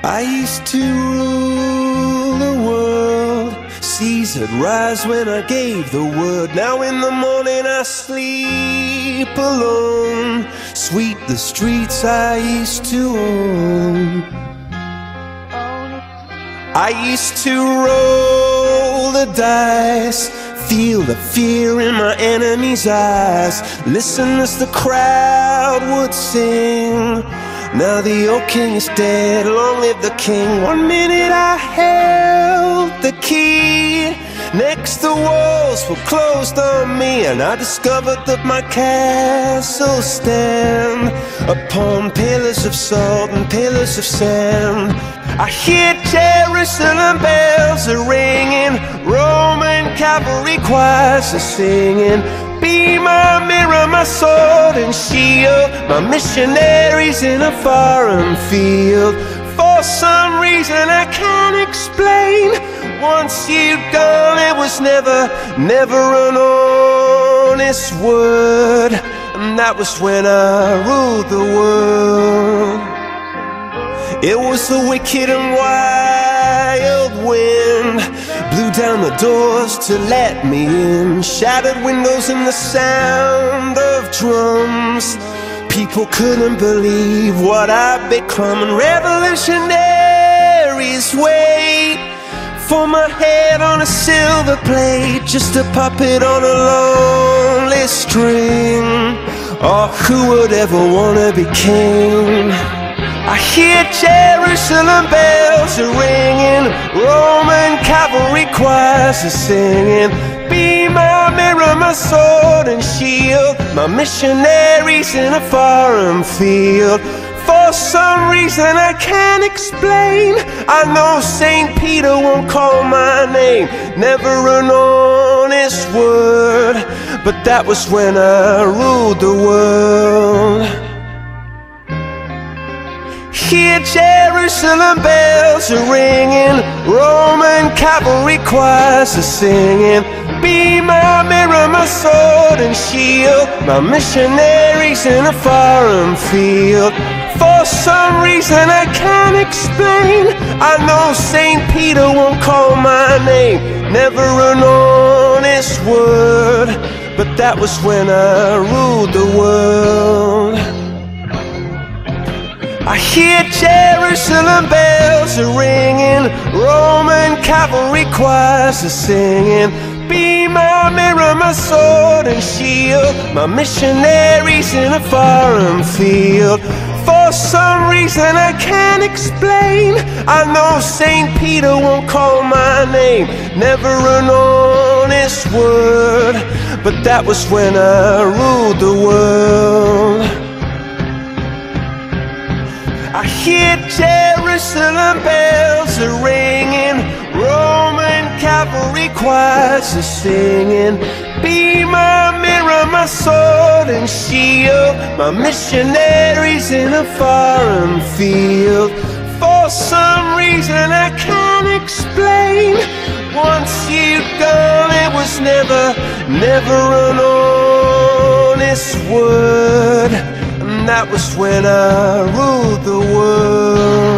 I used to rule the world. Seas would rise when I gave the word. Now in the morning I sleep alone. Sweep the streets I used to own. I used to roll the dice, feel the fear in my enemy's eyes, listen as the crowd would sing. Now the old king is dead, long live the king. 1 minute I held the key, next the walls were closed on me, and I discovered that my castle stand upon pillars of salt and pillars of sand. I hear Jerusalem bells are ringing, Roman cavalry choirs are singing. Be my mirror, my sword and shield, my missionaries in a foreign field. For some reason I can't explain, once you'd gone it was never an honest word. And that was when I ruled the world. It was the wicked and wild wind, blew down the doors to let me in, shattered windows and the sound of drums. People couldn't believe what I'd become, and revolutionaries wait for my head on a silver plate, just a puppet on a lonely string. Oh, who would ever wanna be king? I hear Jerusalem bells are ringing, Roman cavalry choirs are singing. Be my mirror, my sword and shield, my missionaries in a foreign field. For some reason I can't explain, I know St. Peter won't call my name, never an honest word. But that was when I ruled the world. Hear Jerusalem bells are ringing, Roman cavalry choirs are singing. Be my mirror, my sword and shield, my missionaries in a foreign field. For some reason I can't explain, I know St. Peter won't call my name, never an honest word. But that was when I ruled the world. I hear Jerusalem bells are ringing, Roman cavalry choirs are singing. Be my mirror, my sword and shield, my missionaries in a foreign field. For some reason I can't explain, I know St. Peter won't call my name, never an honest word. But that was when I ruled the world. I hear Jerusalem bells are ringing, Roman cavalry choirs are singing. Be my mirror, my sword and shield, my missionaries in a foreign field. For some reason I can't explain, once you'd gone it was never an honest word. And that was when I ruled the world.